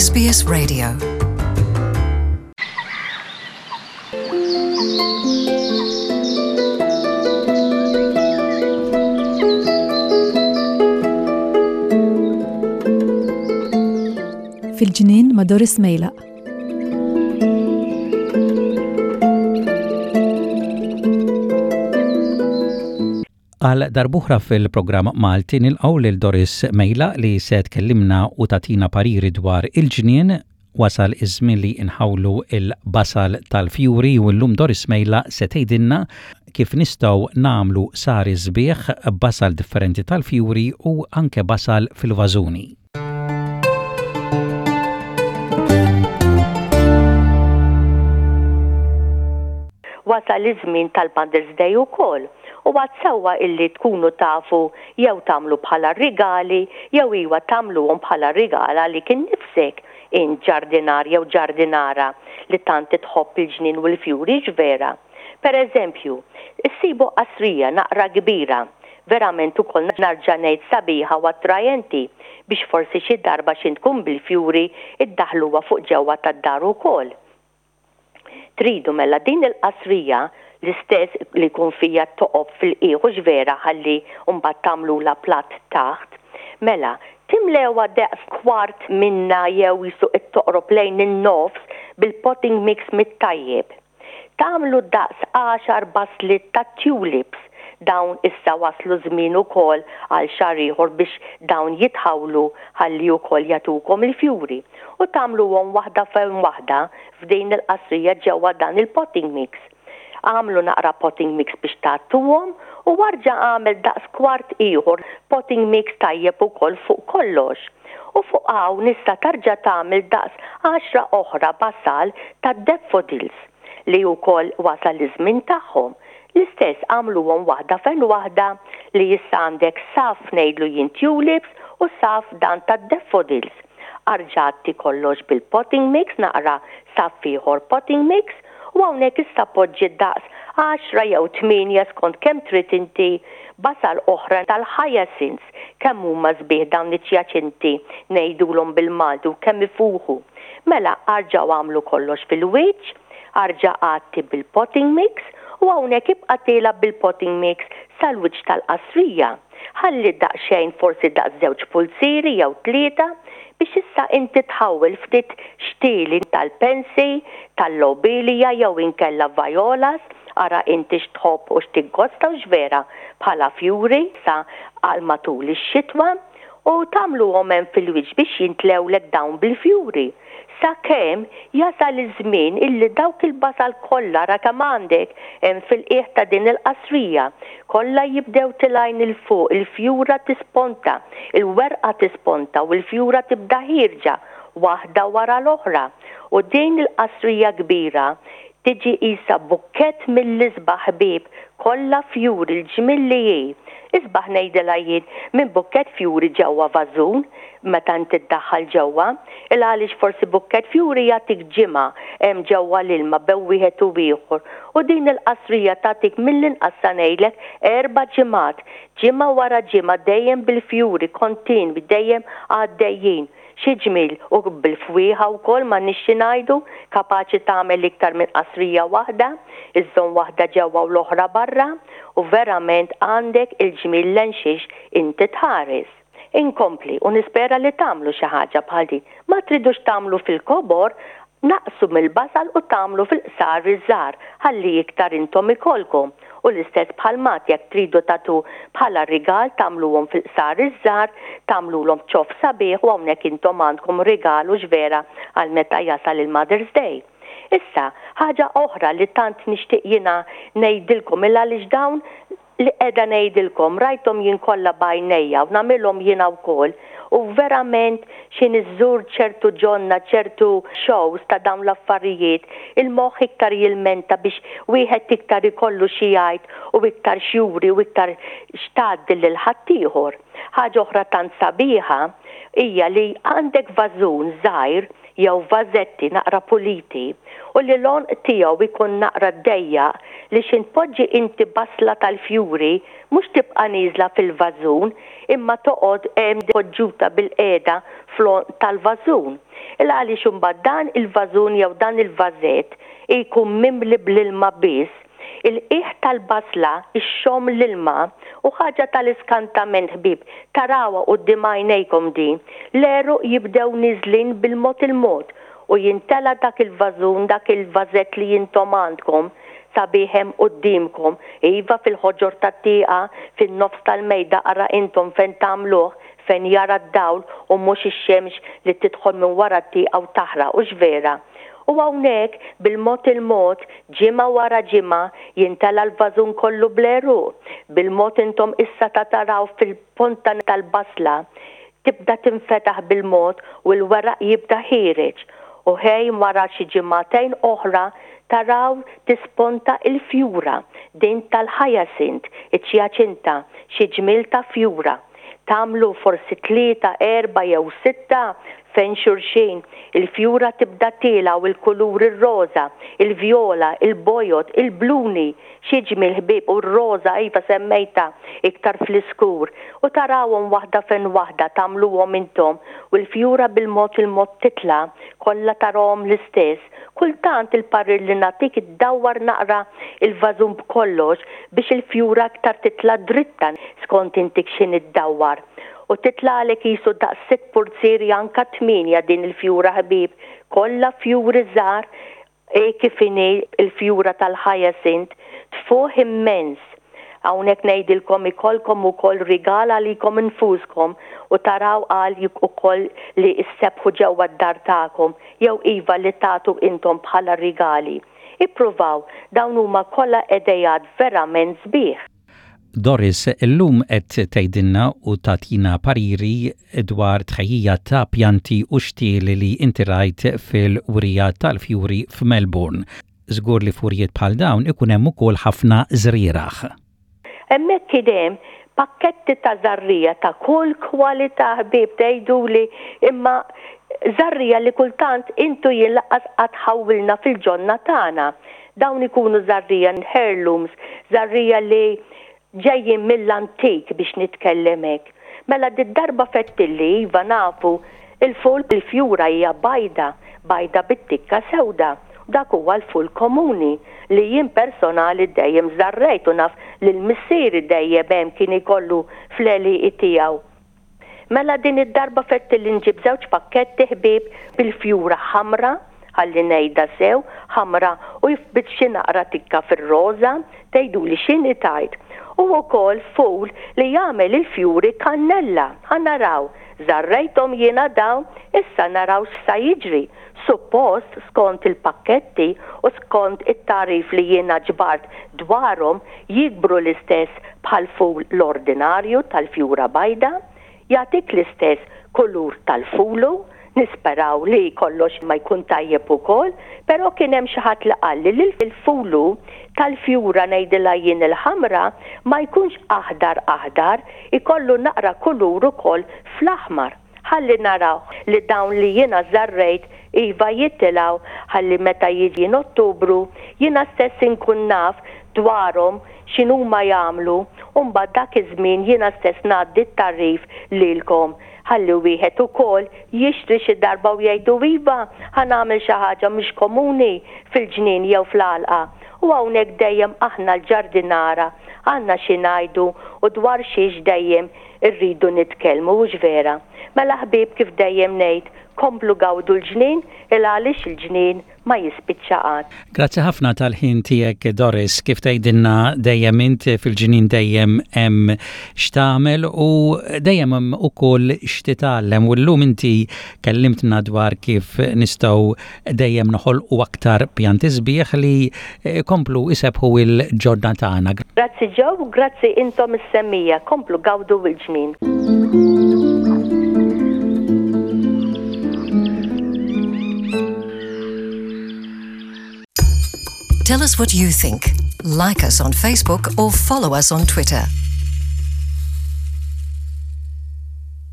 SBS Radio. في الجنين مدور سميلة. għal darbuħra fil-programm Malti nilqgħu lil Doris Mejla li se tkellimna u tatina pariri dwar il-ġnien. Wasal iż-żmien li inħawlu il-basal tal-fjuri u llum Doris Mejla se tgħidilna kif nistgħu nagħmlu sari sbieħ basal differenti tal-fjuri u anke basal fil-vażuni. Wasal iż-żmien tal-Mother's Day ukoll. U għad sewwa illi tkunu tafu jew tagħmlu bħala rigali jew iwa tagħmluhom bħala rigala li kien nifsek in ġardinar jew ġardinara li tant tħobb il-ġnien u l-fjuri ġvera. Per eżempju, issibu qasrija naqra kbira, verament ukoll narġa' ngħid sabiħa u attrajenti biex forsi xi darba xi tkun bil-fjuri iddaħluha fuq ġewwa tad-dar ukoll. Tridu mela din il-qasrija l-istess li kun fija toqob fil-qiegħu ġvera ħalli mbagħad tagħmluha platt taħt. Mela, timlewa daqs kwart minna jew jisu it-toqrob lejn in-nofs bil-potting mix mit-tajjeb. Tagħmlu daqs 10 baslit ta' tulips. Dawn issa waslu żmien ukoll għal xahar ieħor biex dawn jitħawlu ħalli wkoll jagħtukom il-fjuri. U tagħmluhom waħda fejn waħda f'din il-qasrija ġewwa dan il-potting mix. Għamlu naqra potting mix biex tagħtuhom u warġa' għamel daqs kwart ieħor potting mix tajjeb ukoll fuq kollox. U fuq hawn nista' tarġa' tagħmel daqs 10 oħra basal ta' daffodils li wkoll wasal iż-żmien tagħhom. L-istess għamluhom waħda fejn waħda li issa għandek saf ngħidlu jien tulips u saf dan ta' daffodils. Arġatti kollox bil-potting mix naqra saf ieħor potting mix. U hawnhekk issa poġġi daqs 10 jew 8 skont kemm trid inti basal oħra tal-hyacinths kemm huma sbieħ dawn iċ-ċjaċinti ngħidulhom bil-Malti u kemm ifuħu. Mela arġgħu għamlu kollox fil-wiċċ, arġa' għatti bil-potting mix u hawnhekk ibqa' tgħidha bil-potting mix sal-wiċċ tal-qasrija. Ħalli daqsxejn forsi daqs 2 pulsieri jew 3 biex issa inti tħawel ftit xtieli tal-pensi, tal-lobelia jew inkella violas, ara inti x'tħobb u x'tiggosta u x'vera bħala fjuri sa għal matul ix-xitwa u tagħmluhom hemm fil-wiċċ biex jintlewlek dawn bil-fjuri. Sakemm jasal iż-żmien illi dawk il-basal kollha ra kemm għandek hemm fil-qiegħ ta' din il-qasrija kollha jibdew tilgħin il fuq, il-fjura tisponta, il-werqa tisponta u l-fjura tibda ħirġa waħda wara l-oħra. U din il-qasrija kbira tiġi qisha bukkett mill-isbaħ ħbieb kollha fjuri l-ġmillijie. Isbaħ ngħidilha jien minn bukkett fjuri ġewwa vażun meta inti tiddaħħal ġewwa, il għaliex forsi bukkett fjuri jagħtik ġimgħa hemm ġewwa l-ilma bew wieħed u ieħor. U din il-qasrija tagħtik mill-inqas sa ngħidlek 4 ġimgħat, ġimgħa wara ġimgħa dejjem bil-fjuri kontinwi dejjem għaddejjin. Xi ġmiel u bil-fwieħa wkoll ma nixxi ngħidu kapaċi tagħmel iktar minn qasrija waħda, iżżomm waħda ġewwa u l-oħra barra u verament għandek il-ġmiel lenxiex inti tħares. Inkompli u nispera li tagħmlu xi ħaġa bħal din. Ma tridux tagħmlu fil-kobor, naqsu mill-basal u tagħmlu fil-qsar iż-żgħar ħalli iktar intom ikolkom. U l-istess bħal mat jekk tridu tagħtu bħala rigal tagħmluhom fil-qsar iż-żgħar, tagħmluhom ċof sabiħ u hawnhekk intom għandkom rigalu ġvera għal meta jasal il-Mother's Day. Issa, ħaġa oħra li tant nixtieq jiena ngħidilkom illa għaliex dawn li qiegħda ngħidilkom rajthom jien kollha bajnejja u nagħmilhom jiena wkoll u verament xi niżżur ċertu ġonna, ċertu shows ta' dawn l-affarijiet, il-moħħ iktar jilmenta biex wieħed iktar ikollu xi jgħid u iktar xjuri u iktar xtgħaddi lil ħaddieħor. Ħaġa oħra tant sabiħa hija li għandek vażun żgħir jew vażetti naqra puliti u li l-lon tiegħu ikun naqra dejjaq li xinpoġġi inti basla tal-fjuri mhux tibqa' nieżla fil-vażun imma toqgħod poġġuta bil-qiegħda flon tal-vażun. Il-għaliex imbagħad dan il-vażun jew dan il-vażett jkun mimli bl-ilma biss, il-qiegħ tal-basla ix-xom l-ilma u ħaġa tal-iskantament ħbib tarawha quddiem għajnejkom din, l-eru jibdew niżlin bil-mod il-mod u jintela dak il-vażun, dak il-vażett li jintom għandkom sabiħem qudiemkom, iva fil-ħoġor tat-tieqa, fin-nofs tal-mejda ara intom fejn tagħmluh, fejn jara d-dawl u mhux ix-xemx li tidħol minn wara t-tieqa u taħraq u x'vera. U hawnhekk bil-mod il-mod ġimgħa wara ġimgħa jintela l-vażun kollu bleru. Bil-mod intom issa taraw fil-ponta tal-basla tibda tinfetaħ bil-mod u l-weraq jibda ħireġ. U ħej wara xi ġimagħtejn oħra taraw tisponta il-fjura din tal-ħajasint, iċ-ċjaċinta, xi ġmil ta' fjura. Tagħmlu forsi 3, 4 jew 6 fejn xurxin, il-fjura tibda tila u il-kulur il-roza, il-vjola, il-bojot, il-bluni, xieġmil ħbib u r-roza iva semmejta iktar fl-iskur u tarawhom waħda fejn waħda tagħmluhom intom u l-fjura bil-mod il-mod titla kollha tarawhom l-istess. Kultant il-parir li natik iddawwar naqra il-vażun b'kollox biex il-fjura aktar titla dritta skont intik x'in iddawwar. U titlaqlek jisu daqs 6 purzieri anka 8 din il-fjura ħbib, kollha fjuri żgħar kif inhi il-fjura tal-ħajasint tfuħ immens. Hawnhekk ngħidilkom ikolkom ukoll rigal għalikom infuskom u taraw qal ukoll li issebħu ġewwa d-dar tagħkom jew iva li tagħtu intom bħala rigali. Ippruvaw dawn huma kollha idejat verament sbieħ. Doris, illum qed tgħidilna u tagħtina pariri dwar tħejjija ta' pjanti u xtieli li inti rajt fil-wrija tal-fjuri f'Melbourne. Żgur li furijiet bħal dawn ikun hemm ukoll ħafna żrieraħ. Hemmhekk kien hemm pakketti ta' żarrija ta' kull kwalità ħbieb tgħiduli imma żarrija li kultant intu jinlaqas qatt ħawilna fil-ġonna tagħna. Dawn ikunu żarrija heirlooms, żarrija li ġejjin mill-antik biex nitkellemek. Mela darba fettilli iva nafu il-ful bil-fjura hija bajda bit-tikka sewda. Dak huwa l-ful komuni li jien personali dejjem żarrejt u naf li l-missieri dejjem hemm kien ikollu fl-eliqi tiegħu. Mela din id-darba fettilli nġib żewġ pakketti ħbieb bil-fjura ħamra, ħalli ngħidha sew, ħamra u jifbit xi naqra tikka fir-roża, tgħiduli x'inhi tajt. U wkoll ful li jagħmel il-fjuri kannella. Ħanaraw, żarrejthom jiena dawn, issa naraw x'sa jiġri. Suppost skont il-pakketti u skont it-tarif li jiena ġbart dwarhom jikbru l-istess bħal ful l-ordinarju tal-fjura bajda, jagħtik l-istess kulur tal-fulu, nisperaw li kollox ma jkun tajjeb ukoll, però kien hemm xi ħadd li qal li l-fulu tal-fjura ngħidilha jien il-ħamra ma jkunx aħdar, ikollu naqra kulur ukoll fl-aħmar. Ħalli naraw li dawn li jiena żarrejt iva jittilgħu ħalli meta jiġi Ottubru jiena stess inkun naf dwarhom x'inhuma jagħmlu u mbagħad dak iż-żmien jiena stess ngħaddi t-tarif lilkom. Ħalli wieħed ukoll jixtri xi darba u jgħidu iva ħanagħmel xi ħaġa mhix komuni fil-ġnien jew fl-għalqa. U hawnhekk dejjem aħna l-ġardinara għandna xi ngħidu u dwar xiex dejjem irridu nitkellmu mhux vera. Mela ħbieb kif dejjem ngħid, komplu gawdu l-ġnien għaliex il-ġnien ma jispiċċa qatt. Grazzi ħafna tal-ħin tiegħek Doris, kif tgħidilna dejjem int fil-ġnien dejjem hemm x'tagħmel u dejjem hemm ukoll x'titgħallem u llum inti kellimtna dwar kif nistgħu dejjem noħolqu aktar pjanti sbieħ li komplu isebħu il-ġodda tagħna. Grazzi ġew, grazzi intom is-semmija, komplu gawdu l-ġnien. Tell us what you think. Like us on Facebook or follow us on Twitter.